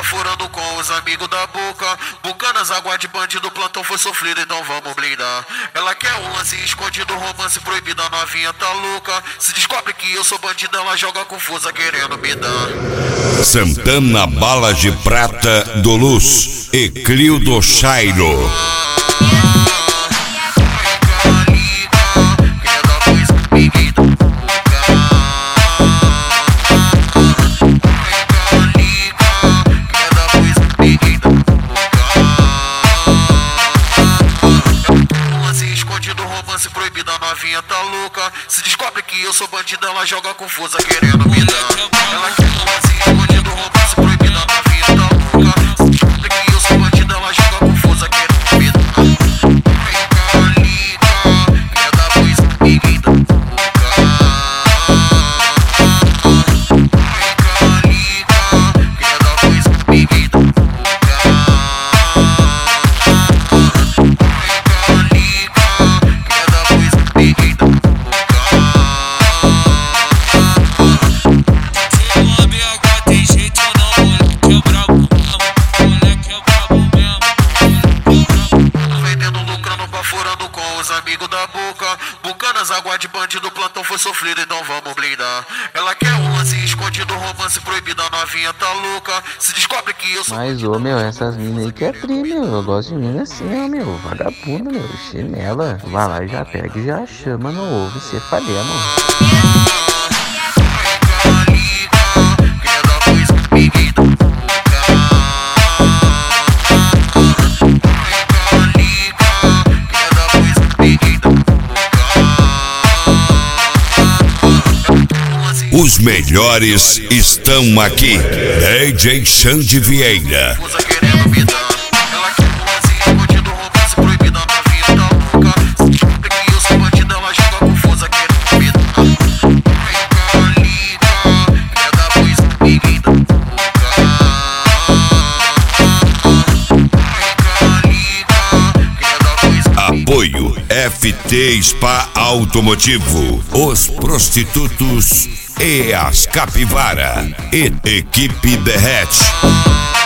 furando com os amigos da boca. Bucanas, água de bandido, plantão foi sofrido, então vamos blindar. Ela quer um lance escondido, romance proibido, a novinha tá louca. Se descobre que eu sou bandido, ela joga confusa querendo me dar. Santana Balas de Prata do Luz e Clio Chairo. Romance proibido, a novinha tá louca. Se descobre que eu sou bandido, ela joga confusa querendo me dar. Ela quer romance escondido, romance proibido, a novinha tá louca. Se descobre que eu sou bandido, ela joga confusa querendo me dar. Quer dar voz amiguinho da boca. Quer dar voz amiguinho da boca. Amigos da boca, Bucanas, água de bandido, plantão foi sofrido, então vamos blindar. Ela quer um lance escondido, romance proibido, a novinha tá louca. Se descobre que eu sou. Mas, ô, meu, essas minas aí que é tri, meu. Eu gosto de mina assim, ó, meu. Vagabunda, meu. Chinela. Vai lá, já pega e já chama no ovo e você falha, mano. Os melhores estão aqui. DJ Xande Vieira. Apoio FT Spa Automotivo, os prostitutos e as capivara e equipe Derrete.